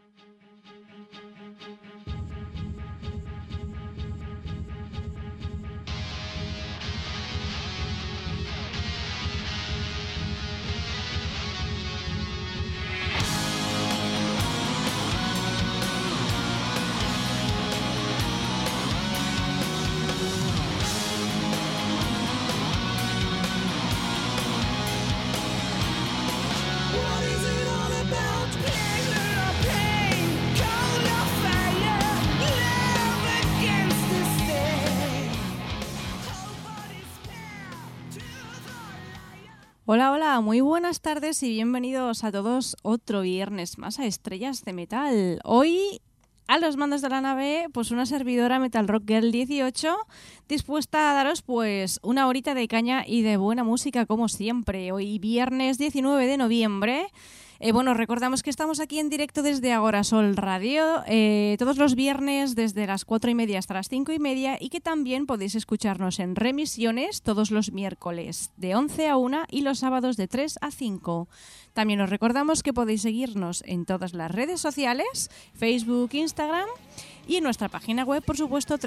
Hola, hola, muy buenas tardes y bienvenidos a todos otro viernes más a Estrellas de Metal. Hoy, a los mandos de la nave, pues una servidora Metal Rock Girl 18, dispuesta a daros pues una horita de caña y de buena música como siempre. Hoy viernes 19 de noviembre. Recordamos que estamos aquí en directo desde Agorasol Radio todos los viernes desde las 4:30 hasta las 5:30 y que también podéis escucharnos en remisiones todos los miércoles de 11 a 1 y los sábados de 3 a 5. También os recordamos que podéis seguirnos en todas las redes sociales, Facebook, Instagram y en nuestra página web, por supuesto,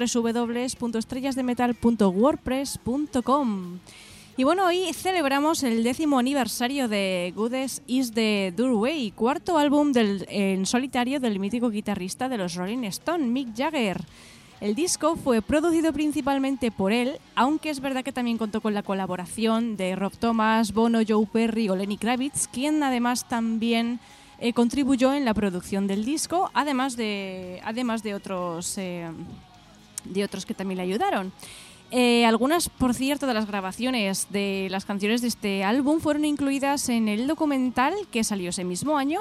www.estrellasdemetal.wordpress.com. Y bueno, hoy celebramos el 10º aniversario de Goodness is the Doorway, cuarto álbum en solitario del mítico guitarrista de los Rolling Stones, Mick Jagger. El disco fue producido principalmente por él, aunque es verdad que también contó con la colaboración de Rob Thomas, Bono, Joe Perry o Lenny Kravitz, quien además también contribuyó en la producción del disco, además de otros que también le ayudaron. Algunas, por cierto, de las grabaciones de las canciones de este álbum fueron incluidas en el documental que salió ese mismo año,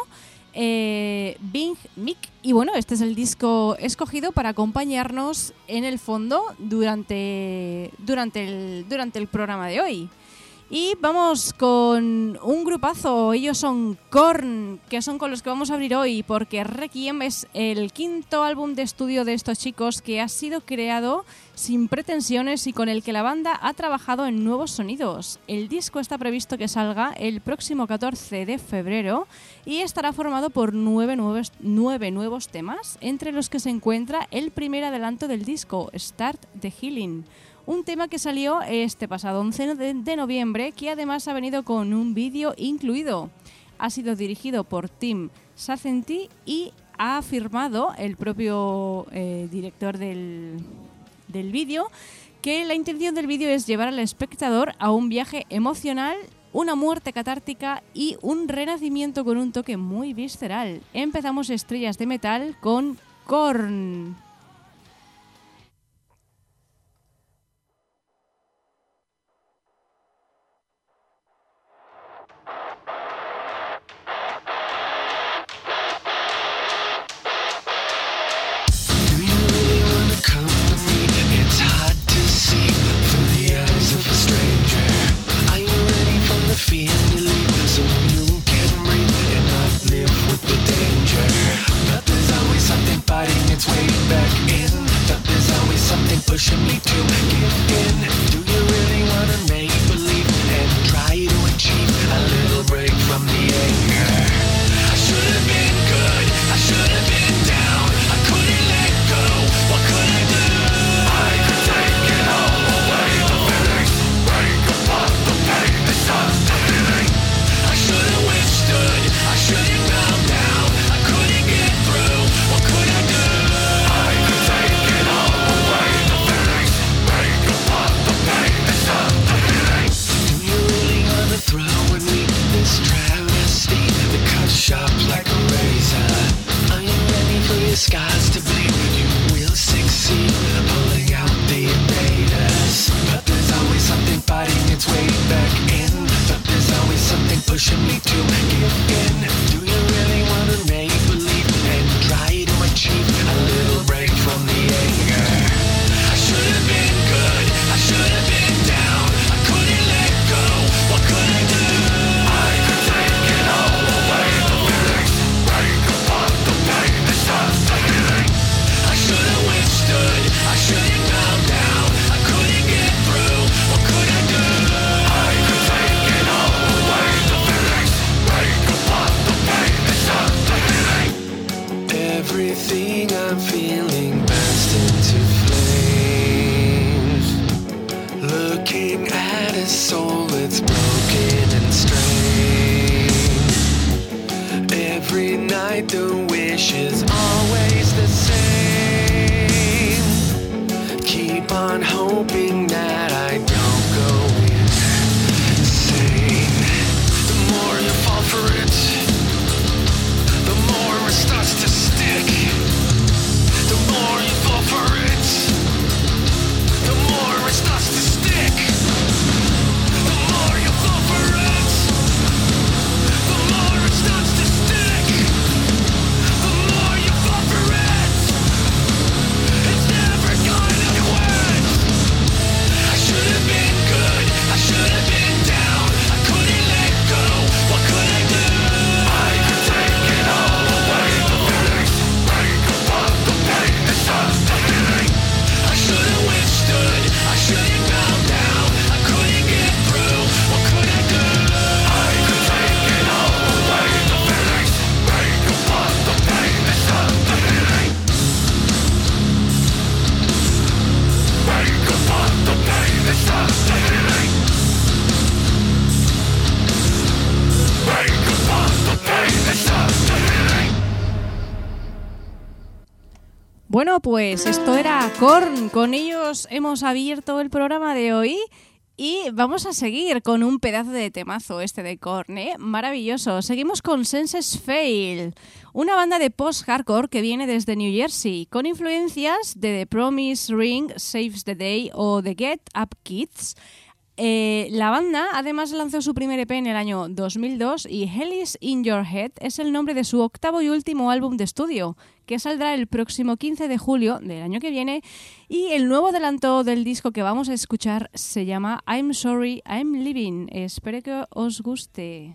Big Mick, y bueno, este es el disco escogido para acompañarnos en el fondo durante el programa de hoy. Y vamos con un grupazo, ellos son Korn, que son con los que vamos a abrir hoy, porque Requiem es el quinto álbum de estudio de estos chicos que ha sido creado sin pretensiones y con el que la banda ha trabajado en nuevos sonidos. El disco está previsto que salga el próximo 14 de febrero y estará formado por 9 nuevos temas, entre los que se encuentra el primer adelanto del disco, Start the Healing. Un tema que salió este pasado 11 de noviembre, que además ha venido con un vídeo incluido. Ha sido dirigido por Tim Sacenti y ha afirmado el propio director del vídeo que la intención del vídeo es llevar al espectador a un viaje emocional, una muerte catártica y un renacimiento con un toque muy visceral. Empezamos Estrellas de Metal con Korn. Fighting its way back I'm feeling burst into flames. Looking at a soul that's broken and strained. Every night the wish is always the same. Keep on hoping that I don't go insane. The more you fall for it, the more it starts to stick. The more you fall for it, the more it starts to stick. The more you fall for it, the more it starts to stick. The more you fall for it, it's never gonna quit. I should have been good, I should have been down. I couldn't let go, what could I do? I could take it all away, the feelings. Break apart the pain, it's just the healing. I should have withstood, I shouldn't bow down. I couldn't get through, what could I do? I could take it all away, the feelings. Break apart the pain, it's just the healing. Break apart the pain, it's just the healing. Break apart the pain, it's just the healing. Bueno, pues esto era Korn. Con ellos hemos abierto el programa de hoy y vamos a seguir con un pedazo de temazo este de Korn, ¿eh? Maravilloso. Seguimos con Senses Fail, una banda de post-hardcore que viene desde New Jersey, con influencias de The Promise Ring, Saves the Day o The Get Up Kids. La banda además lanzó su primer EP en el año 2002 y Hell is in Your Head es el nombre de su octavo y último álbum de estudio, que saldrá el próximo 15 de julio del año que viene, y el nuevo adelanto del disco que vamos a escuchar se llama I'm Sorry, I'm Leaving. Espero que os guste.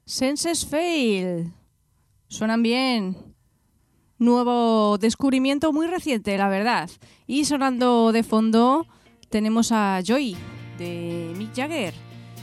Senses Fail. Suenan bien. Nuevo descubrimiento muy reciente, la verdad. Y sonando de fondo tenemos a Joy de Mick Jagger.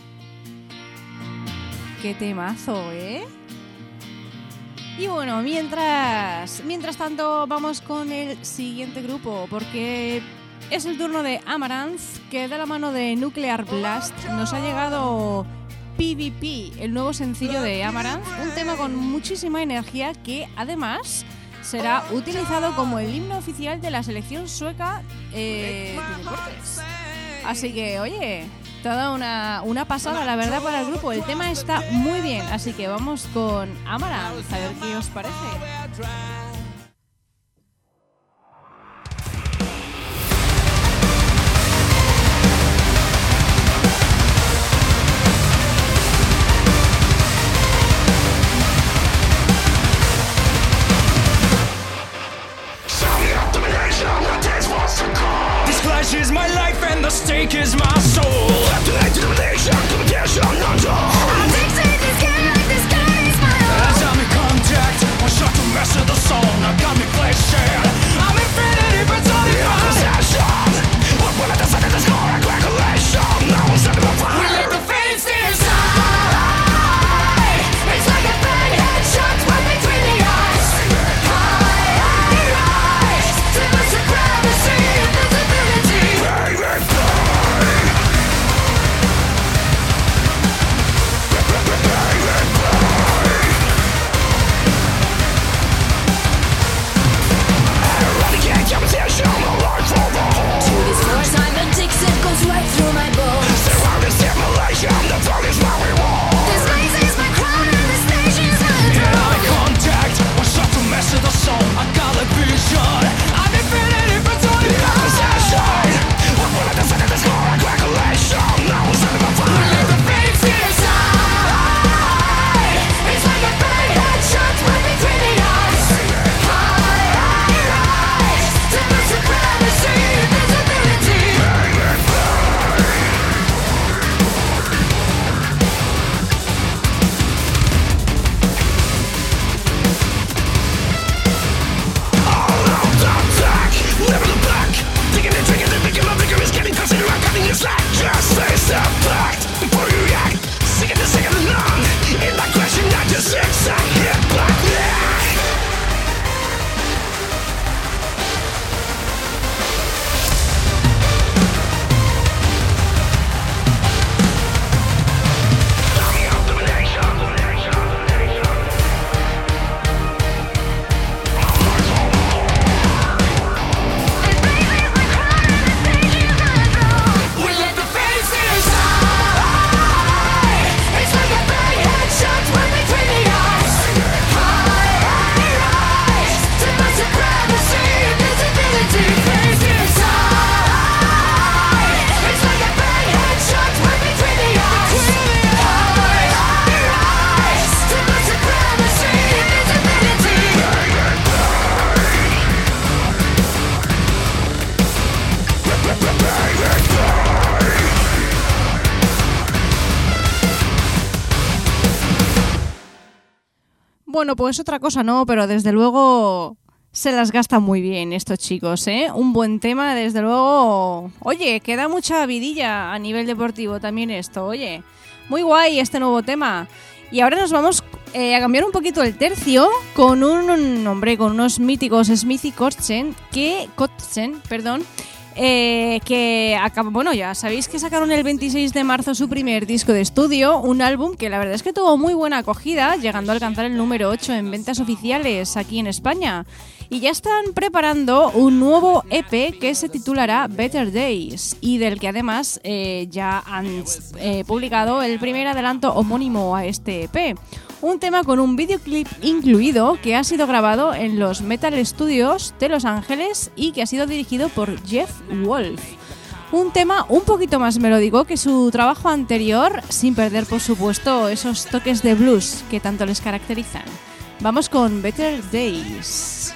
Qué temazo, ¿eh? Y bueno, mientras tanto vamos con el siguiente grupo, porque es el turno de Amaranth, que de la mano de Nuclear Blast nos ha llegado PvP, el nuevo sencillo de Amaranth, un tema con muchísima energía que además será utilizado como el himno oficial de la selección sueca de deportes. Así que, oye, toda una pasada, la verdad, para el grupo. El tema está muy bien, así que vamos con Amaranth, a ver qué os parece. This flesh is my life and the stake is my soul. Determination, I'm addicted, this game like this game is my own. As I'm in contact, one shot to master the soul. Now got me flashing. I'm infinity, but it's only my possession. When I decided to score a calculation, now I'm setting my fire. We let the flames decide. It's like a bad headshot right between the eyes. High rise, to the gravity, invisibility. To this force I'm addicted, goes right through my bones. Surrounded stimulation, the tongue is my reward. This place is my crown and this stage is my throne. Yeah, eye contact, one shot to master the soul. I got a vision, I'm infinity, but only my possession. When I decided to score a calculation, now I'm setting my fire. We let the flames decide. It's like a bad headshot right between the eyes. High rise, to the gravity, invisibility. Never look back. Digging and drinking and thinking my vigor is getting closer to my cutting your slack. Just face the fact before you react. Sick of the none. In my question, not just zigzag. Hit black. We let the flames decide. It's like a bad headshot right between the eyes. High rise, to the gravity, invisibility. Flames decide. It's like a bad headshot right between the eyes. High rise, to the gravity, invisibility. Bueno, pues otra cosa no, pero desde luego se las gastan muy bien estos chicos, ¿eh? Un buen tema, desde luego. Oye, queda mucha vidilla a nivel deportivo también esto, oye. Muy guay este nuevo tema. Y ahora nos vamos a cambiar un poquito el tercio con un hombre, con unos míticos Smith y Kotzen, que bueno, ya sabéis que sacaron el 26 de marzo su primer disco de estudio, un álbum que la verdad es que tuvo muy buena acogida, llegando a alcanzar el número 8 en ventas oficiales aquí en España. Y ya están preparando un nuevo EP que se titulará Better Days y del que además ya han publicado el primer adelanto homónimo a este EP. Un tema con un videoclip incluido que ha sido grabado en los Metal Studios de Los Ángeles y que ha sido dirigido por Jeff Wolf. Un tema un poquito más melódico que su trabajo anterior, sin perder por supuesto esos toques de blues que tanto les caracterizan. Vamos con Better Days.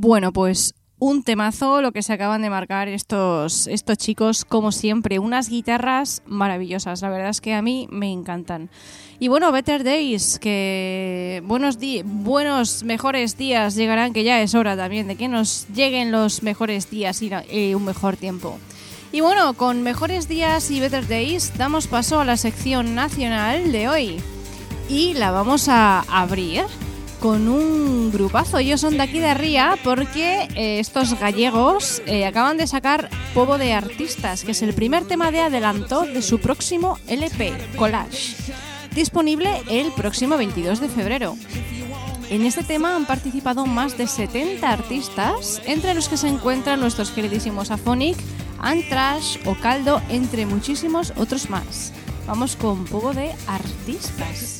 Bueno, pues un temazo lo que se acaban de marcar estos chicos, como siempre, unas guitarras maravillosas, la verdad es que a mí me encantan. Y bueno, Better Days, que buenos, mejores días llegarán, que ya es hora también de que nos lleguen los mejores días y un mejor tiempo. Y bueno, con mejores días y Better Days damos paso a la sección nacional de hoy y la vamos a abrir con un grupazo. Ellos son de aquí de Ría porque estos gallegos acaban de sacar Pobo de Artistas, que es el primer tema de adelanto de su próximo LP, Collage, disponible el próximo 22 de febrero. En este tema han participado más de 70 artistas, entre los que se encuentran nuestros queridísimos Aphonic, Antrash o Caldo, entre muchísimos otros más. Vamos con Pobo de Artistas.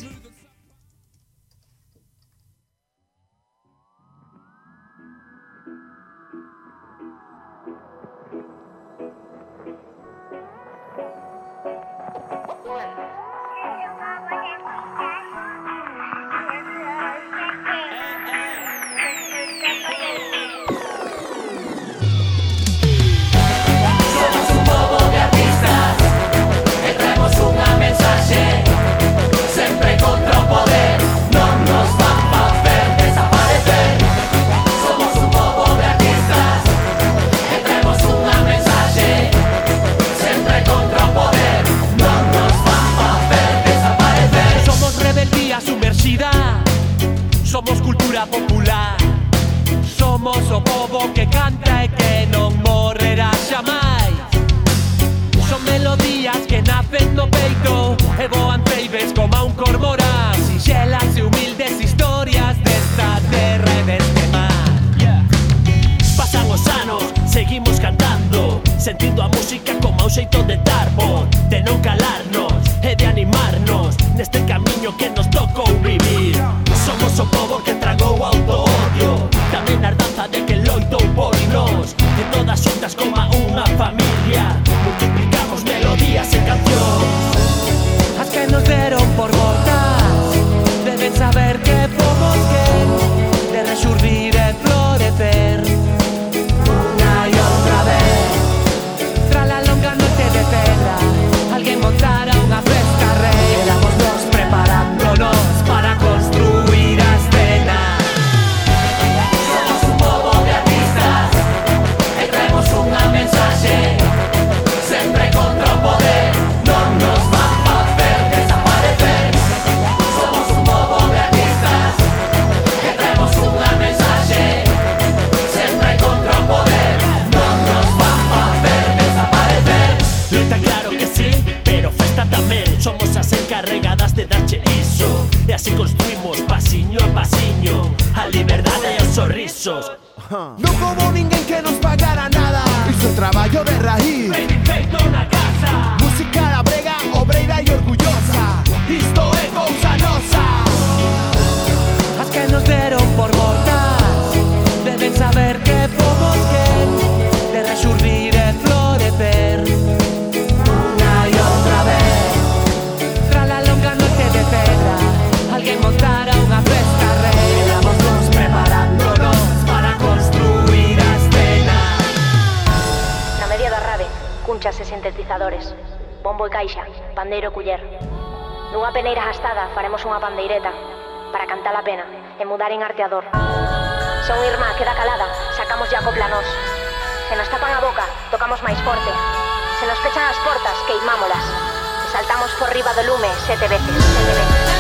Somos cultura popular, somos o pobo que canta e que non morrerá xamais. Son melodías que nacen no peito e voan ceibes como a un cormorán. Sinxelas e humildes historias desta terra e deste mar. Pasan os anos, seguimos cantando, sentindo a música como un xeito de dar voz, de non calarnos e de animarnos neste camiño que nos tocou vivir. Somos o pobo que tragou auto-odio, tamén a ardanza de que loitou por nós, e todas xuntas como unha familia multiplicamos melodías e cancións. As que nos deron por mortas deben saber que fomos quen de rexurdir e florecer unha e outra vez. Tras la longa noite de pedra alguén montara unha fresca rei. Éramos nós preparándonos para construir a escena. Somos un pobo de artistas e traemos unha mensaxe, sempre contra o poder, non nos van facer desaparecer. Somos un pobo de artistas e traemos unha mensaxe, sempre contra o poder, non nos van facer desaparecer. Loita claro que sí, pero festa tamén. Somos as encarregadas de darche iso, e así construimos pasiño a pasiño a liberdade e os sorrisos. Non como ninguén que nos pagara nada, hizo o traballo de raíz, Ben feito na casa, música da brega, obreira e orgullosa. Isto é cousa nosa. as que nos deron por mortas deben saber que fomos quen de rexurdir e florecer unha e outra vez. Tras la longa noite de pedra alguén montara unha fresca rei. Éramos nós preparándonos para construir a escena. Na media da rave, cunchas e sintetizadores, bombo e caixa, pandeiro e culler. Nunha peneira gastada faremos unha pandeireta para cantar a pena e mudar en arteador. Son irmá, queda calada, sacamos ya copla nós. Se nos tapan a boca, tocamos máis forte. Se nos pechan as portas, queimámolas. E saltamos por riba do lume 7 veces, 7 veces.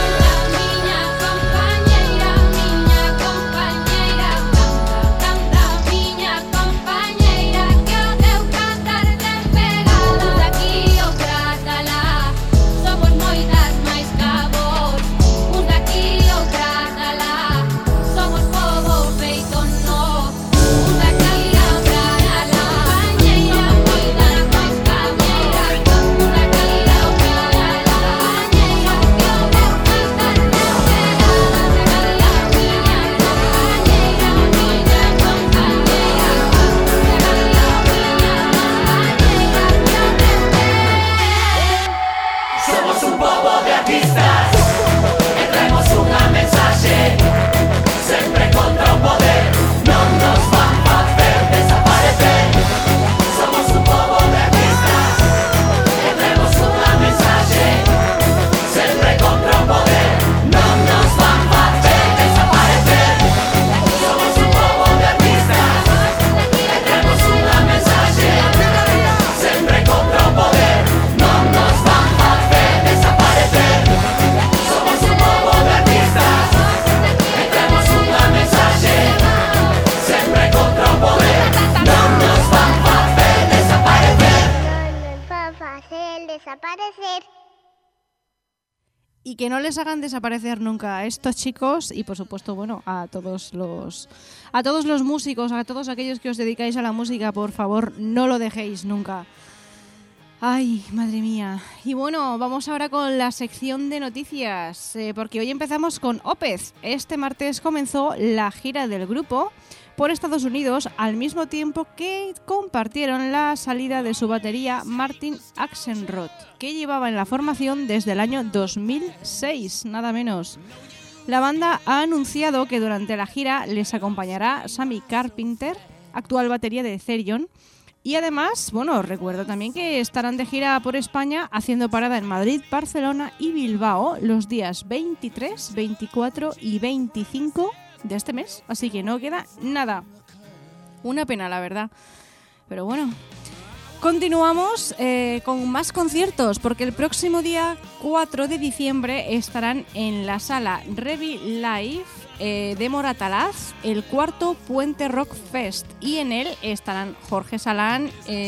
y que no les hagan desaparecer nunca a estos chicos y, por supuesto, bueno, a todos los músicos, a todos aquellos que os dedicáis a la música, por favor, no lo dejéis nunca. Ay, madre mía. Y bueno, vamos ahora con la sección de noticias, porque hoy empezamos con Opeth. Este martes comenzó la gira del grupo por Estados Unidos al mismo tiempo que compartieron la salida de su batería Martin Axelrod, que llevaba en la formación desde el año 2006, nada menos. La banda ha anunciado que durante la gira les acompañará Sammy Carpenter, actual batería de Therion. Y además, bueno, recuerdo también que estarán de gira por España haciendo parada en Madrid, Barcelona y Bilbao los días 23, 24 y 25 de este mes. Así que no queda nada. Una pena, la verdad. Pero bueno, continuamos con más conciertos porque el próximo día 4 de diciembre estarán en la sala Revi Live de Moratalaz, el cuarto Puente Rock Fest, y en él estarán Jorge Salán,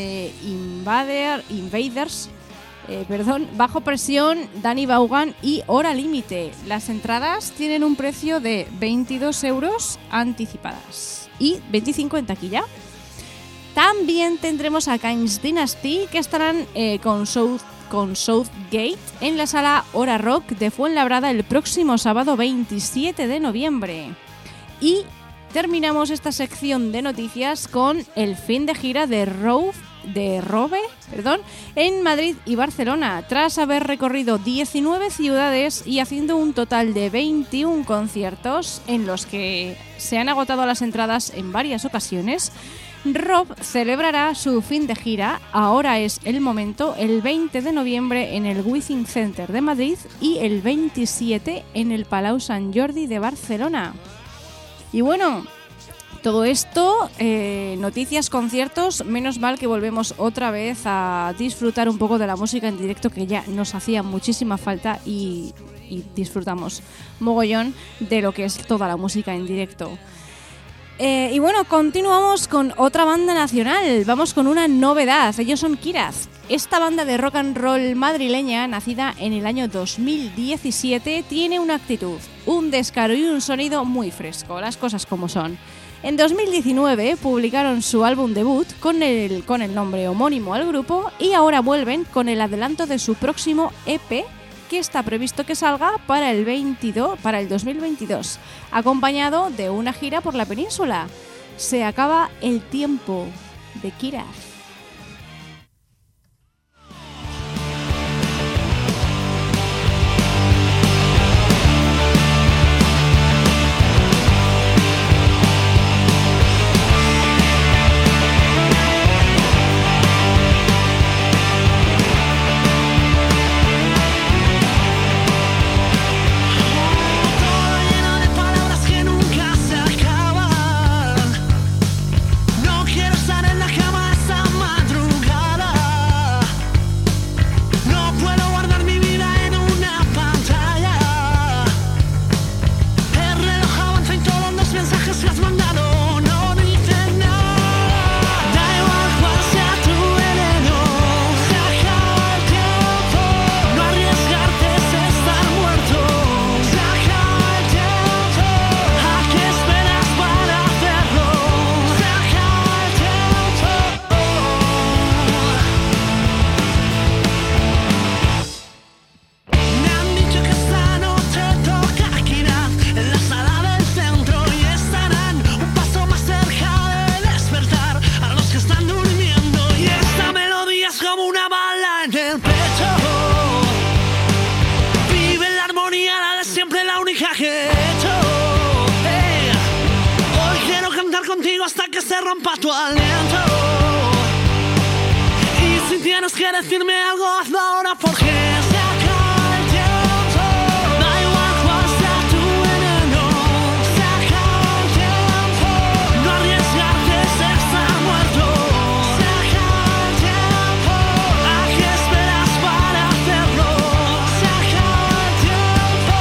Invaders, Bajo Presión, Dani Vaughan y Hora Límite. Las entradas tienen un precio de 22 euros anticipadas y 25 en taquilla. También tendremos a Kings Dynasty, que estarán con Southgate en la sala Hora Rock de Fuenlabrada el próximo sábado 27 de noviembre. Y terminamos esta sección de noticias con el fin de gira de Robe en Madrid y Barcelona, tras haber recorrido 19 ciudades y haciendo un total de 21 conciertos en los que se han agotado las entradas en varias ocasiones. Rob celebrará su fin de gira, Ahora es el momento, el 20 de noviembre en el Withing Center de Madrid y el 27 en el Palau Sant Jordi de Barcelona. Y bueno, todo esto, noticias, conciertos, menos mal que volvemos otra vez a disfrutar un poco de la música en directo, que ya nos hacía muchísima falta y disfrutamos mogollón de lo que es toda la música en directo. Y bueno, continuamos con otra banda nacional. Vamos con una novedad. Ellos son Kiraz. Esta banda de rock and roll madrileña, nacida en el año 2017, tiene una actitud, un descaro y un sonido muy fresco, las cosas como son. En 2019 publicaron su álbum debut con el nombre homónimo al grupo y ahora vuelven con el adelanto de su próximo EP, que está previsto que salga para el 2022, acompañado de una gira por la península. Se acaba el tiempo de Kiraz. Hasta que se rompa tu aliento. Y si tienes que decirme algo, hazlo ahora porque se acaba el tiempo. Da igual cuál sea tu veneno, se acaba el tiempo. No arriesgarte se está muerto, se acaba el tiempo. ¿A qué esperas para hacerlo? Se acaba el tiempo.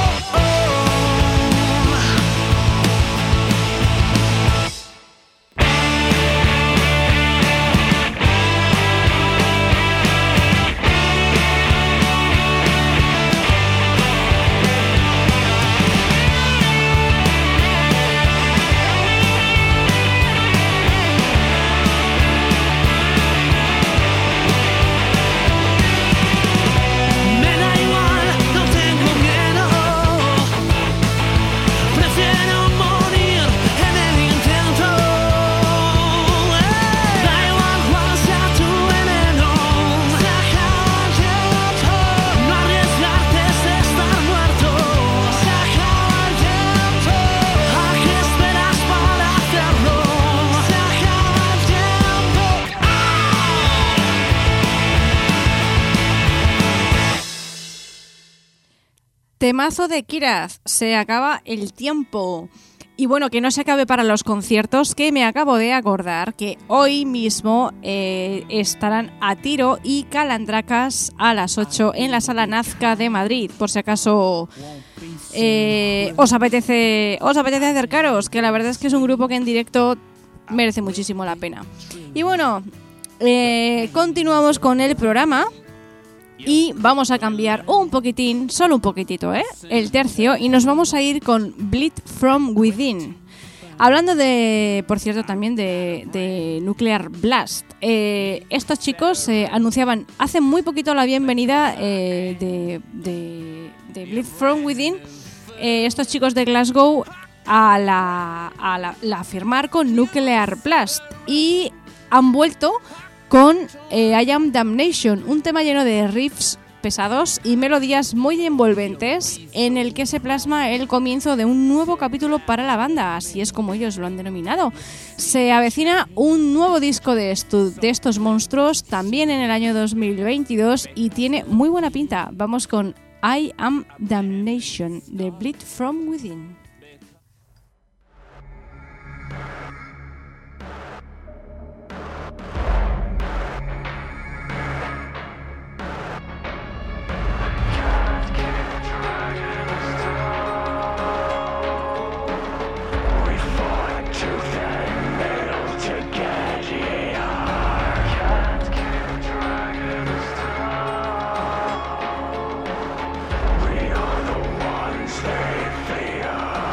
Temazo de Kiraz, se acaba el tiempo. Y bueno, que no se acabe para los conciertos, que me acabo de acordar que hoy mismo estarán A Tiro y Calandracas a las 8 en la Sala Nazca de Madrid, por si acaso os apetece acercaros, que la verdad es que es un grupo que en directo merece muchísimo la pena. Y bueno, continuamos con el programa. Y vamos a cambiar un poquitín, solo un poquitito, el tercio, y nos vamos a ir con Bleed From Within. Hablando de, por cierto, también de Nuclear Blast. Estos chicos anunciaban hace muy poquito la bienvenida de Bleed From Within. Estos chicos de Glasgow a la firmar con Nuclear Blast. Y han vuelto con I Am Damnation, un tema lleno de riffs pesados y melodías muy envolventes en el que se plasma el comienzo de un nuevo capítulo para la banda, así es como ellos lo han denominado. Se avecina un nuevo disco de estos monstruos también en el año 2022 y tiene muy buena pinta. Vamos con I Am Damnation de Bleed From Within. Fear.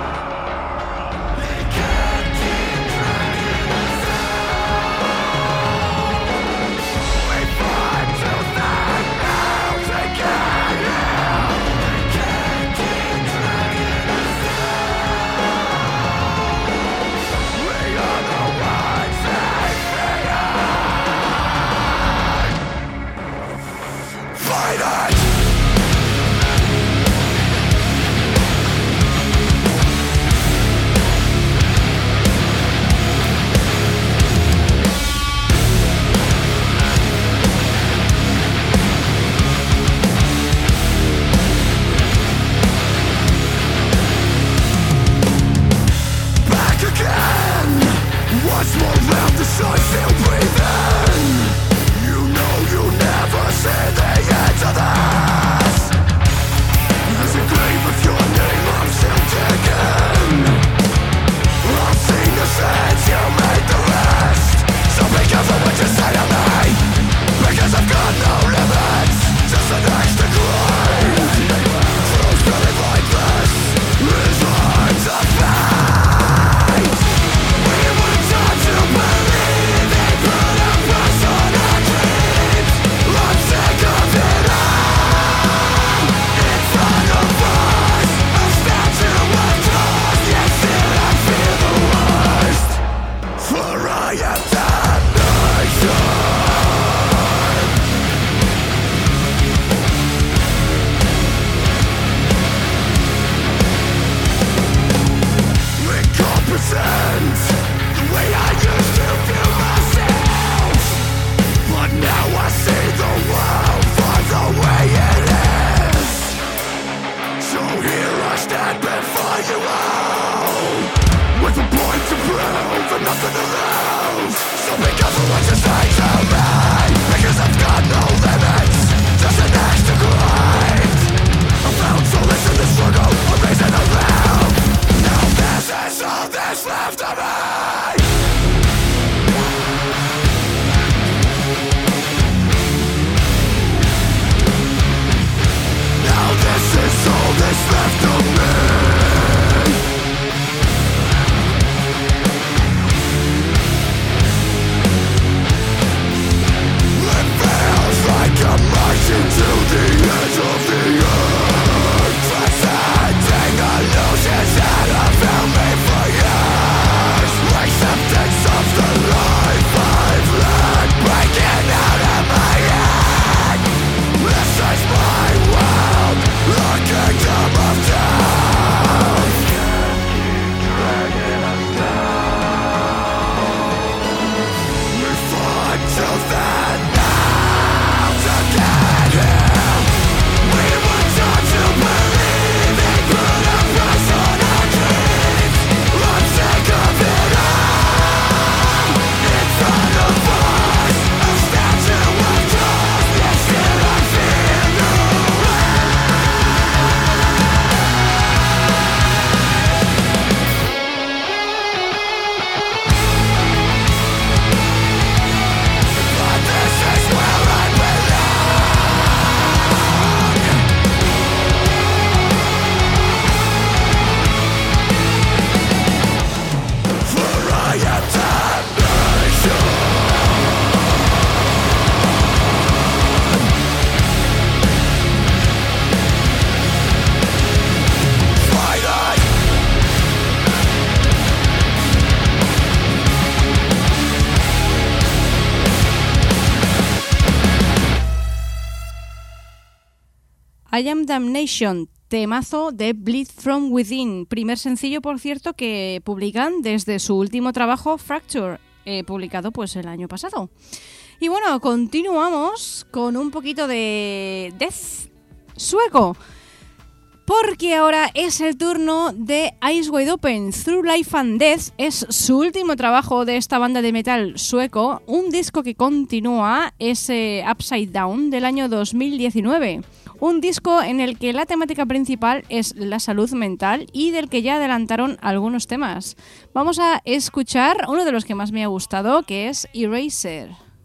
I Am Damnation, temazo de Bleed From Within, primer sencillo, por cierto, que publican desde su último trabajo, Fracture, publicado pues el año pasado. Y bueno, continuamos con un poquito de death sueco, porque ahora es el turno de Eyes Wide Open. Through Life and Death es su último trabajo de esta banda de metal sueco, un disco que continúa ese Upside Down del año 2019. Un disco en el que la temática principal es la salud mental y del que ya adelantaron algunos temas. Vamos a escuchar uno de los que más me ha gustado, que es Eraser.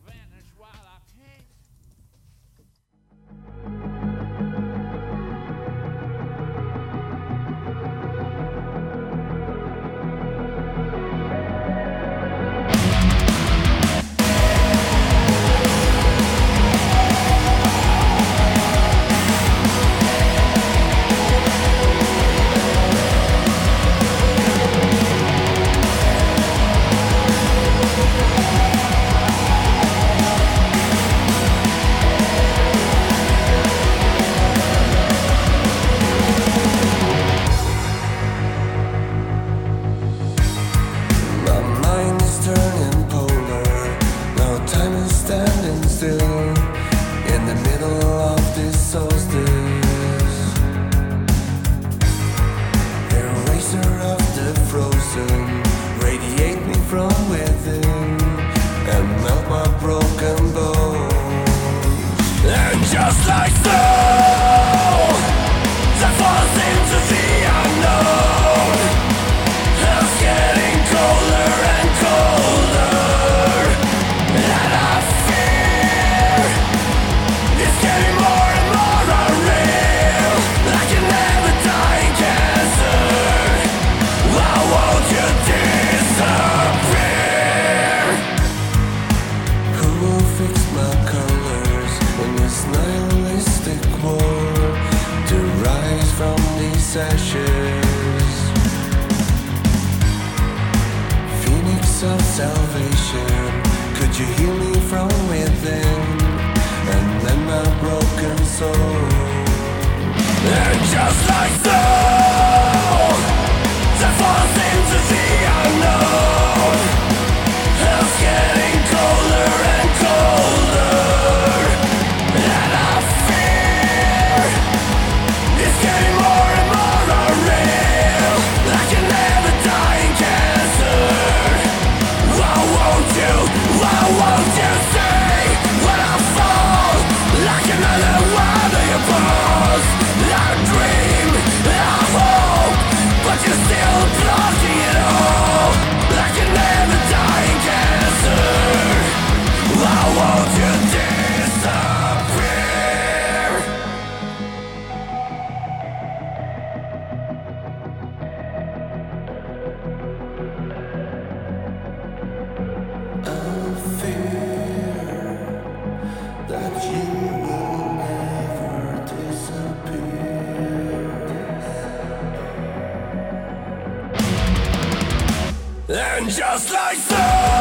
And just like so,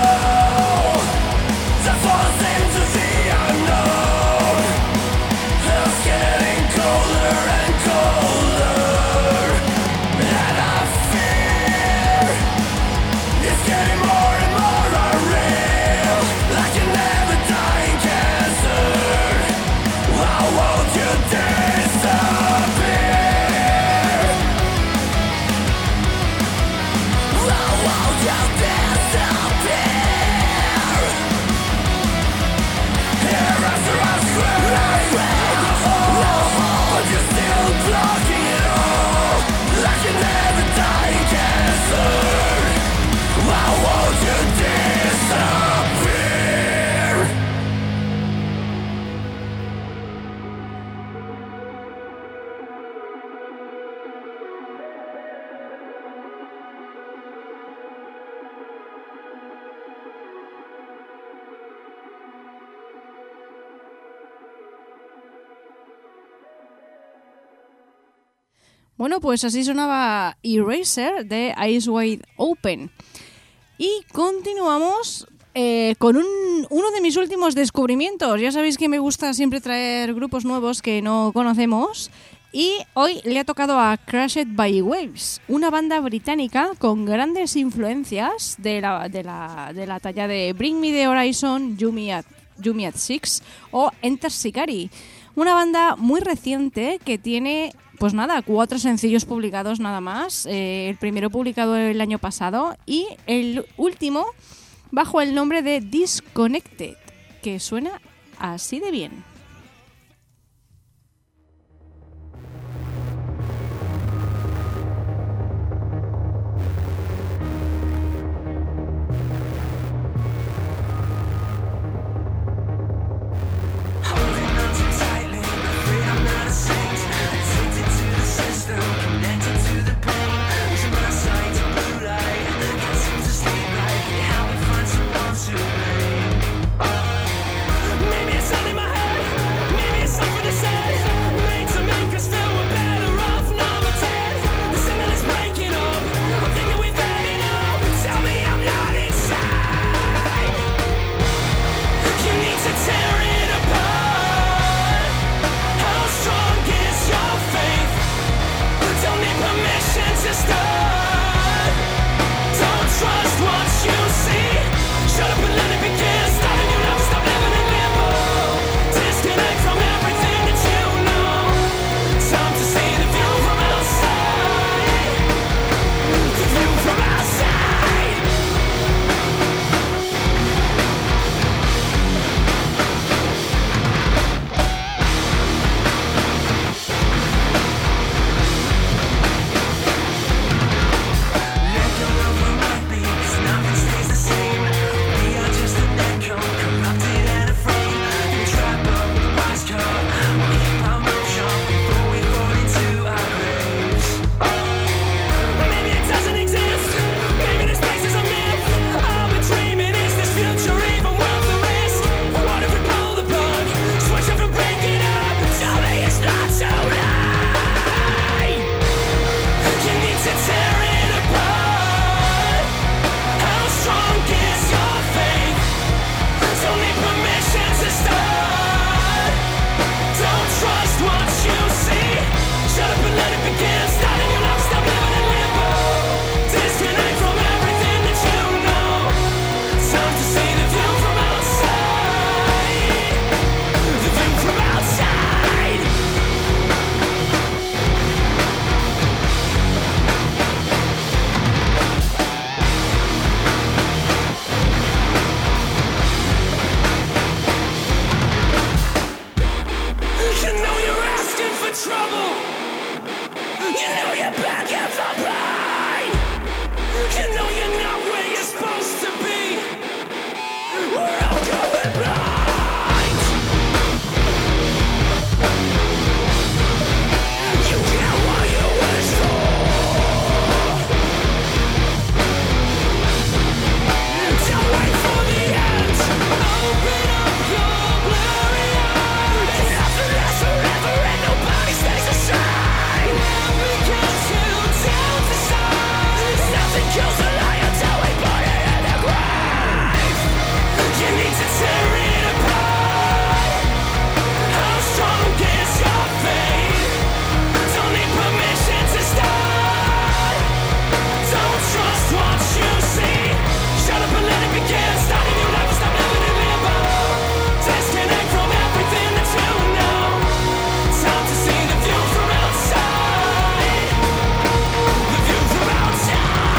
the falls into the unknown. It's getting colder and colder, and I fear it's getting more and more unreal, like a never-dying cancer. Why won't you disappear? Why won't you disappear? Here after I but you're still blocking it all, like a never-dying cancer. Why won't you disappear? Bueno, pues así sonaba Eraser de Eyes Wide Open. Y continuamos con uno de mis últimos descubrimientos. Ya sabéis que me gusta siempre traer grupos nuevos que no conocemos. Y hoy le ha tocado a Crushed by Waves, una banda británica con grandes influencias de la talla de Bring Me the Horizon, Yumi at Six o Enter Shikari. Una banda muy reciente que tiene, pues nada, 4 sencillos publicados nada más. El primero publicado el año pasado y el último bajo el nombre de Disconnected, que suena así de bien. Maybe it's all in my head. Maybe it's something to say. Made to make us feel we're better off. Number 10. The signal is breaking up. I'm thinking we've had enough. Tell me I'm not inside. You need to tear it apart. How strong is your faith? Don't need permission to start. Don't trust what you see. Shut up and let it begin. Start a new life, stop living in limbo. Disconnect from everything that you know. Time to see the view from outside. The view from outside. Let go of what might be, 'cause nothing stays the same. We are just an echo, corrupted and afraid. The trap of the wise car. We keep our mouth shut before we fall into our graves. Maybe it doesn't exist. Maybe this place is a myth. All we're dreaming is this future even worth the risk. What if we pull the plug? Switch up and break it up. Tell me it's not so late. You need to tear it apart. How strong is your faith? Don't need permission to start. Don't trust what you see. Shut up and let it begin. Start a new life, stop living in limbo. Disconnect from everything that you know. Time to see the view from outside. The view from outside. You know you're asking for trouble. You know you're begging for pain. You know you're not where you're supposed to be. We're all going blind. You get what you wish for. Don't wait for the end. Open up your blurry eyes. It's nothing lasts forever and nobody stays the same. Never gets you down to size. Nothing kills a lion till we put it in the grave. You need to tear it apart. How strong is your faith? Don't need permission to start. Don't trust what you see. Shut up and let it begin. Start a new life, stop living in limbo. Disconnect from everything that you know. Time to see the view from outside. The view from outside.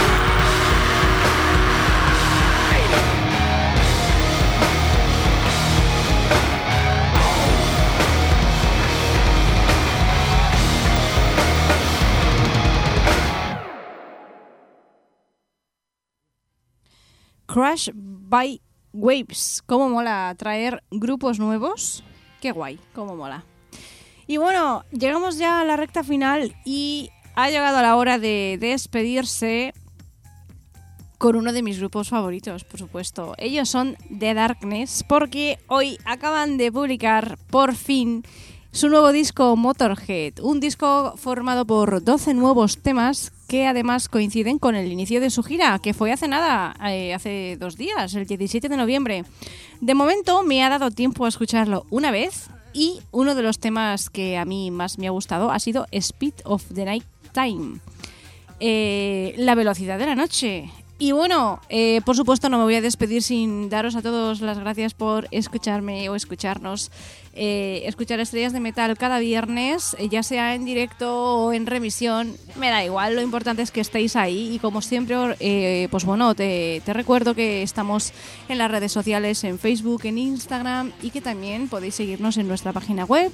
Crash by Waves. ¿Cómo mola traer grupos nuevos? Qué guay, cómo mola. Y bueno, llegamos ya a la recta final y ha llegado la hora de despedirse con uno de mis grupos favoritos, por supuesto. Ellos son The Darkness, porque hoy acaban de publicar, por fin, su nuevo disco Motorhead, un disco formado por 12 nuevos temas que además coinciden con el inicio de su gira, que fue hace nada, hace 2 días, el 17 de noviembre. De momento me ha dado tiempo a escucharlo una vez y uno de los temas que a mí más me ha gustado ha sido Speed of the Night Time, la velocidad de la noche. Y bueno, por supuesto no me voy a despedir sin daros a todos las gracias por escucharme o escucharnos, escuchar Estrellas de Metal cada viernes, ya sea en directo o en remisión, me da igual, lo importante es que estéis ahí y como siempre, pues bueno, te recuerdo que estamos en las redes sociales, en Facebook, en Instagram y que también podéis seguirnos en nuestra página web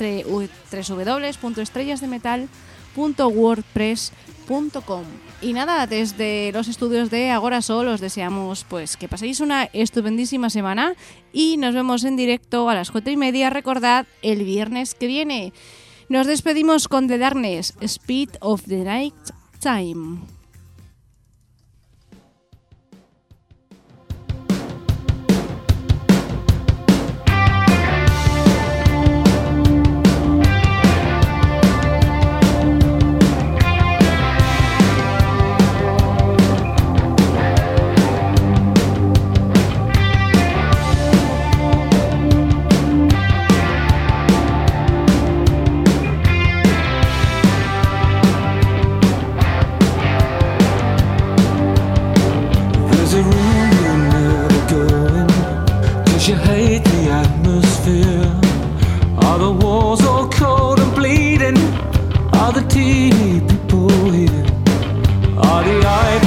www.estrellasdemetal.wordpress.com. Y nada, desde los estudios de Agora Sol os deseamos pues que paséis una estupendísima semana y nos vemos en directo a las 4:30, recordad, el viernes que viene. Nos despedimos con The Darkness, Speed of the Night Time. You hate the atmosphere. Are the walls all cold and bleeding? Are the tea people here? Are the